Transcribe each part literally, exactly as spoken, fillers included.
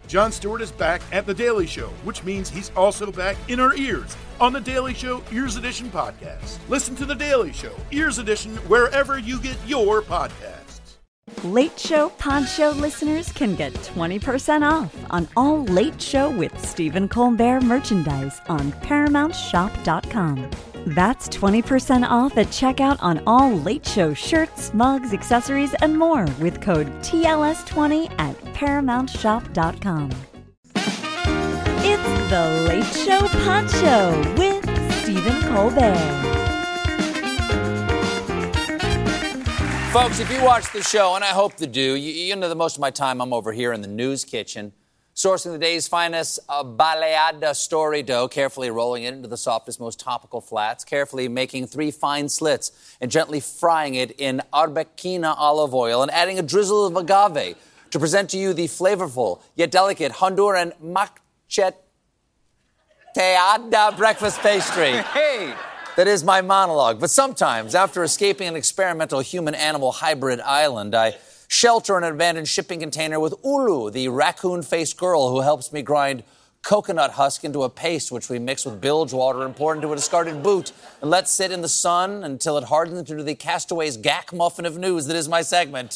Jon Stewart is back at The Daily Show, which means he's also back in our ears on The Daily Show Ears Edition podcast. Listen to The Daily Show Ears Edition wherever you get your podcasts. Late Show Pod Show listeners can get twenty percent off on all Late Show with Stephen Colbert merchandise on paramount shop dot com. That's twenty percent off at checkout on all Late Show shirts, mugs, accessories, and more with code T L S twenty at paramount shop dot com. It's the Late Show Pod Show with Stephen Colbert. Folks, if you watch the show, and I hope you do, you, you know that most of my time I'm over here in the news kitchen, sourcing the day's finest uh, baleada story dough, carefully rolling it into the softest, most topical flats, carefully making three fine slits and gently frying it in arbequina olive oil and adding a drizzle of agave to present to you the flavorful yet delicate Honduran macheteada breakfast pastry. Hey! That is my monologue. But sometimes, after escaping an experimental human-animal hybrid island, I shelter in an abandoned shipping container with Ulu, the raccoon-faced girl who helps me grind coconut husk into a paste, which we mix with bilge water and pour into a discarded boot and let sit in the sun until it hardens into the Castaway's gack muffin of news that is my segment.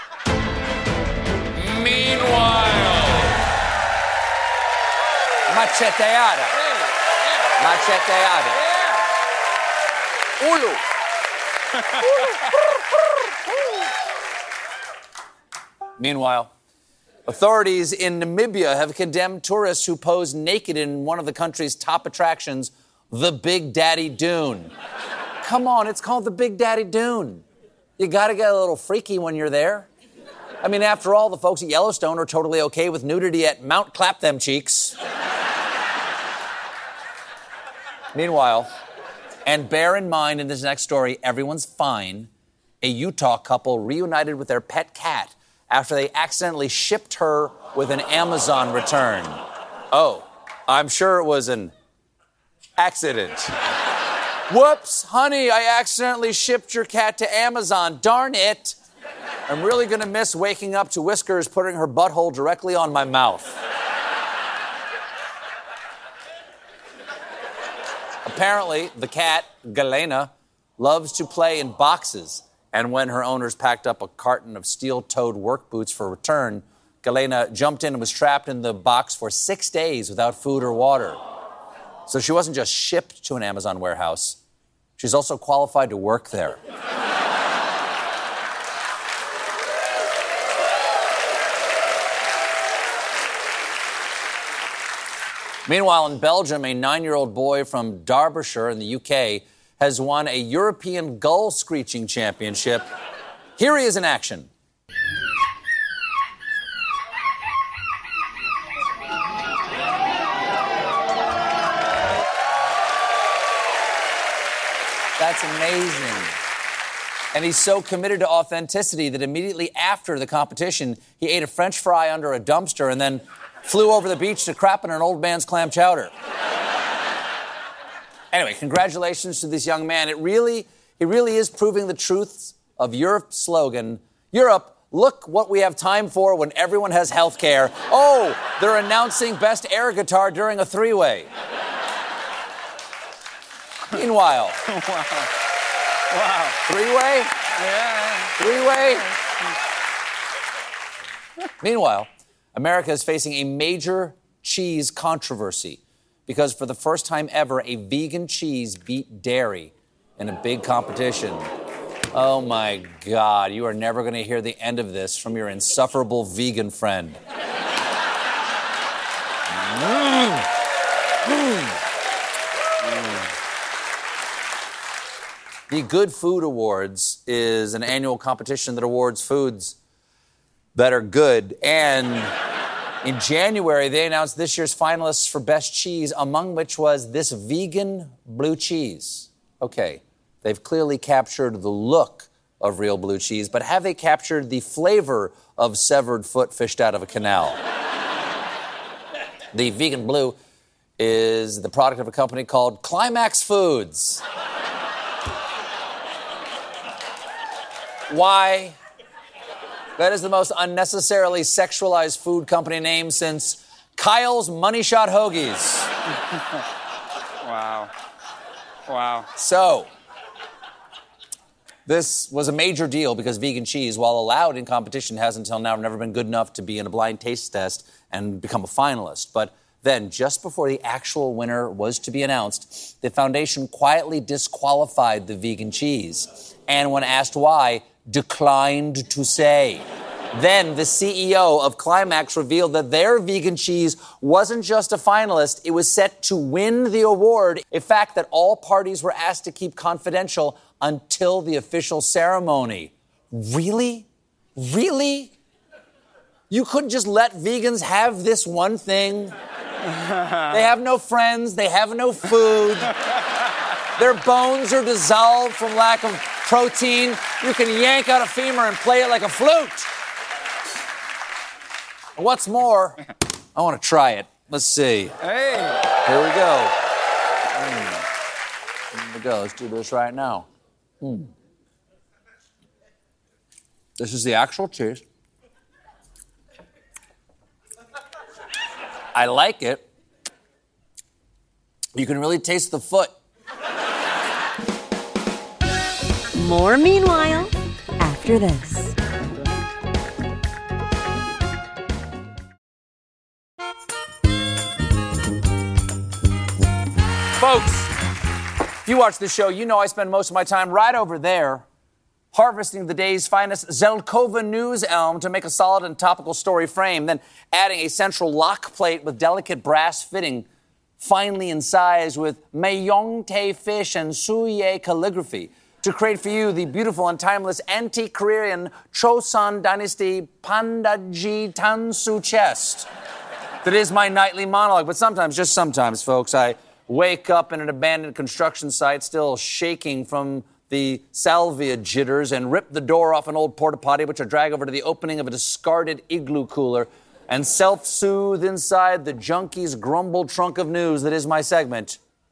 Meanwhile, macheteada. Macheteada. Ulu. Meanwhile, authorities in Namibia have condemned tourists who pose naked in one of the country's top attractions, the Big Daddy Dune. Come on, it's called the Big Daddy Dune. You gotta get a little freaky when you're there. I mean, after all, the folks at Yellowstone are totally okay with nudity at Mount Clap Them Cheeks. Meanwhile, and bear in mind in this next story, everyone's fine, a Utah couple reunited with their pet cat after they accidentally shipped her with an Amazon return. Oh, I'm sure it was an accident. Whoops, honey, I accidentally shipped your cat to Amazon. Darn it. I'm really going to miss waking up to Whiskers putting her butthole directly on my mouth. Apparently, the cat, Galena, loves to play in boxes. And when her owners packed up a carton of steel-toed work boots for return, Galena jumped in and was trapped in the box for six days without food or water. So she wasn't just shipped to an Amazon warehouse. She's also qualified to work there. Meanwhile, in Belgium, a nine-year-old boy from Derbyshire in the U K has won a European gull screeching championship. Here he is in action. That's amazing. And he's so committed to authenticity that immediately after the competition, he ate a French fry under a dumpster and then flew over the beach to crap in an old man's clam chowder. Anyway, congratulations to this young man. It really, it really is proving the truths of Europe's slogan, Europe, look what we have time for when everyone has health care. Oh, they're announcing best air guitar during a three-way. Meanwhile. Wow. Wow. Three-way? Yeah. Three-way? Meanwhile, America is facing a major cheese controversy because for the first time ever, a vegan cheese beat dairy in a big competition. Oh, my God. You are never going to hear the end of this from your insufferable vegan friend. Mm. Mm. Mm. The Good Food Awards is an annual competition that awards foods that are good. And in January, they announced this year's finalists for Best Cheese, among which was this vegan blue cheese. Okay, they've clearly captured the look of real blue cheese, but have they captured the flavor of severed foot fished out of a canal? The vegan blue is the product of a company called Climax Foods. Why? That is the most unnecessarily sexualized food company name since Kyle's Money Shot Hoagies. Wow. Wow. So, this was a major deal because vegan cheese, while allowed in competition, has until now never been good enough to be in a blind taste test and become a finalist. But then, just before the actual winner was to be announced, the foundation quietly disqualified the vegan cheese. And when asked why, declined to say. Then the C E O of Climax revealed that their vegan cheese wasn't just a finalist, it was set to win the award, a fact that all parties were asked to keep confidential until the official ceremony. Really? Really? You couldn't just let vegans have this one thing? They have no friends, they have no food. Their bones are dissolved from lack of protein. You can yank out a femur and play it like a flute. What's more, I want to try it. Let's see. Hey. Here we go. Mm. Here we go. Let's do this right now. Mm. This is the actual cheese. I like it. You can really taste the foot. More Meanwhile after this. Folks, if you watch this show, you know I spend most of my time right over there harvesting the day's finest Zelkova news elm to make a solid and topical story frame, then adding a central lock plate with delicate brass fitting, finely incised with Mayongte fish and Suye calligraphy to create for you the beautiful and timeless antique Korean Chosun Dynasty Pandaji Tansu chest. That is my nightly monologue, but sometimes, just sometimes, folks, I wake up in an abandoned construction site still shaking from the salvia jitters and rip the door off an old porta potty, which I drag over to the opening of a discarded igloo cooler and self-soothe inside the junkie's grumbled trunk of news that is my segment.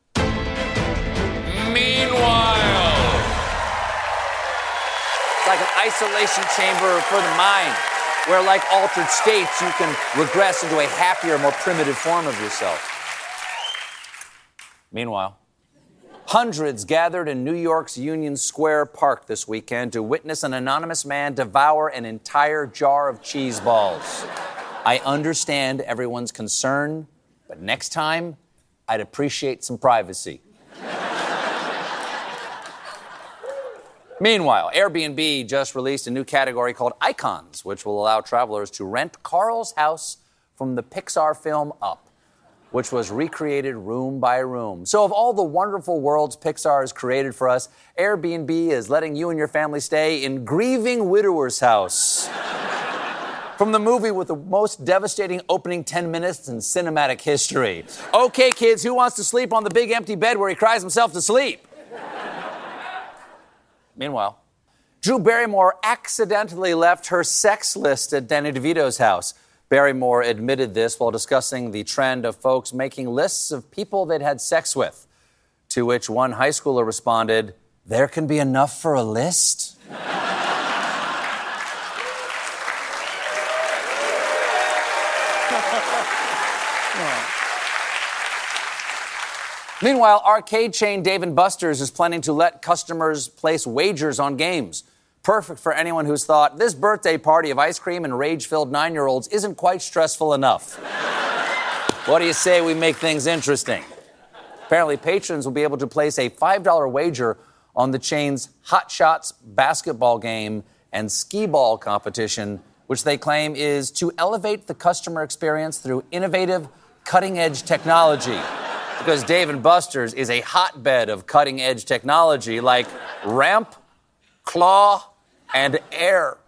Meanwhile. It's like an isolation chamber for the mind, where, like altered states, you can regress into a happier, more primitive form of yourself. Meanwhile, hundreds gathered in New York's Union Square Park this weekend to witness an anonymous man devour an entire jar of cheese balls. I understand everyone's concern, but next time, I'd appreciate some privacy. Meanwhile, Airbnb just released a new category called Icons, which will allow travelers to rent Carl's house from the Pixar film Up, which was recreated room by room. So of all the wonderful worlds Pixar has created for us, Airbnb is letting you and your family stay in grieving widower's house. From the movie with the most devastating opening ten minutes in cinematic history. Okay, kids, who wants to sleep on the big empty bed where he cries himself to sleep? Meanwhile, Drew Barrymore accidentally left her sex list at Danny DeVito's house. Barrymore admitted this while discussing the trend of folks making lists of people they'd had sex with, to which one high schooler responded, "There can be enough for a list?" Meanwhile, arcade chain Dave and Buster's is planning to let customers place wagers on games. Perfect for anyone who's thought, this birthday party of ice cream and rage-filled nine-year-olds isn't quite stressful enough. What do you say we make things interesting? Apparently, patrons will be able to place a five dollar wager on the chain's Hot Shots basketball game and skee-ball competition, which they claim is to elevate the customer experience through innovative, cutting-edge technology. Because Dave and Buster's is a hotbed of cutting-edge technology like ramp, claw, and air.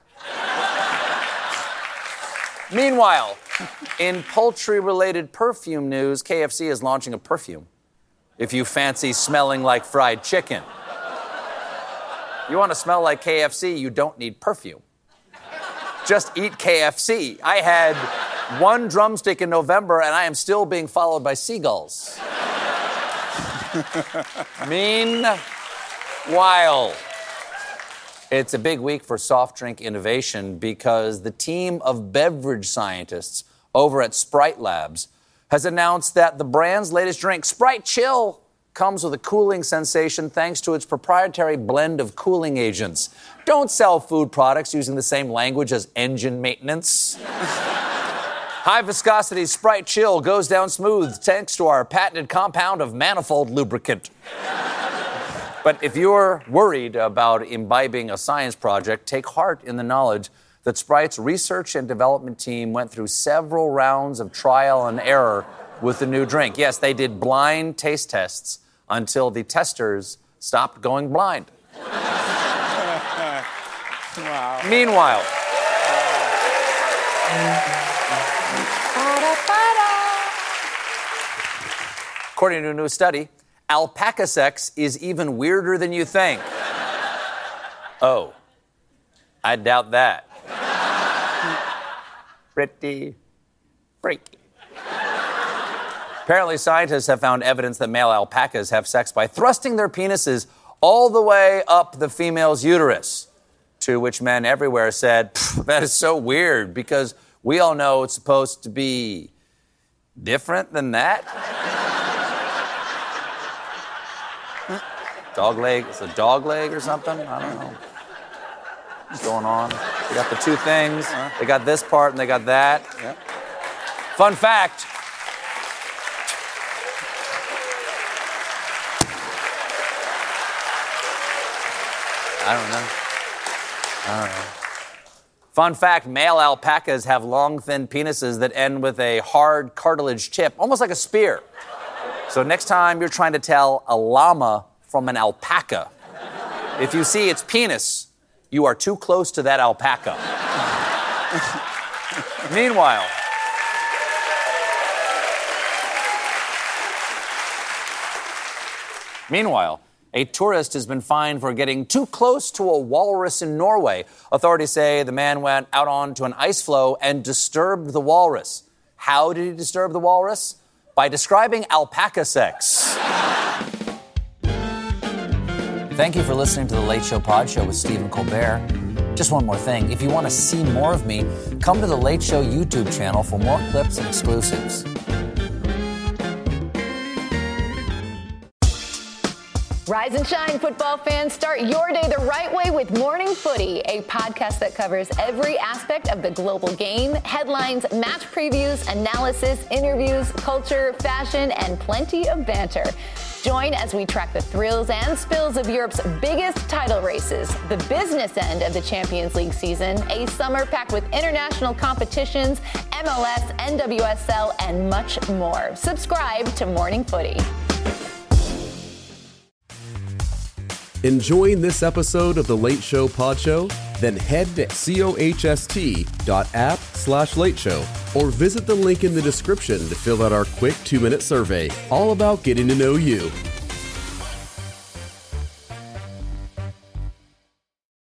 Meanwhile, in poultry-related perfume news, K F C is launching a perfume. If you fancy smelling like fried chicken. You want to smell like K F C, you don't need perfume. Just eat K F C. I had one drumstick in November, and I am still being followed by seagulls. Meanwhile, It's a big week for soft drink innovation because the team of beverage scientists over at Sprite Labs has announced that the brand's latest drink, Sprite Chill, comes with a cooling sensation thanks to its proprietary blend of cooling agents. Don't sell food products using the same language as engine maintenance. High viscosity Sprite Chill goes down smooth thanks to our patented compound of manifold lubricant. But if you're worried about imbibing a science project, take heart in the knowledge that Sprite's research and development team went through several rounds of trial and error with the new drink. Yes, they did blind taste tests until the testers stopped going blind. Wow. Meanwhile, according to a new study, alpaca sex is even weirder than you think. Oh, I doubt that. Pretty freaky. Apparently, scientists have found evidence that male alpacas have sex by thrusting their penises all the way up the female's uterus, to which men everywhere said, that is so weird, because we all know it's supposed to be different than that. Dog leg, it's a dog leg or something? I don't know. What's going on? They got the two things. They got this part and they got that. Yeah. Fun fact. I don't know. I don't know. Fun fact, male alpacas have long, thin penises that end with a hard cartilage tip, almost like a spear. So next time you're trying to tell a llama from an alpaca, if you see its penis, you are too close to that alpaca. Meanwhile, Meanwhile, a tourist has been fined for getting too close to a walrus in Norway. Authorities say the man went out onto an ice floe and disturbed the walrus. How did he disturb the walrus? By describing alpaca sex. Thank you for listening to The Late Show Pod Show with Stephen Colbert. Just one more thing. If you want to see more of me, come to The Late Show YouTube channel for more clips and exclusives. Rise and shine, football fans. Start your day the right way with Morning Footy, a podcast that covers every aspect of the global game, headlines, match previews, analysis, interviews, culture, fashion, and plenty of banter. Join as we track the thrills and spills of Europe's biggest title races, the business end of the Champions League season, a summer packed with international competitions, M L S, N W S L, and much more. Subscribe to Morning Footy. Enjoying this episode of The Late Show Pod Show? Then head to cohst.app slash late show or visit the link in the description to fill out our quick two-minute survey, all about getting to know you.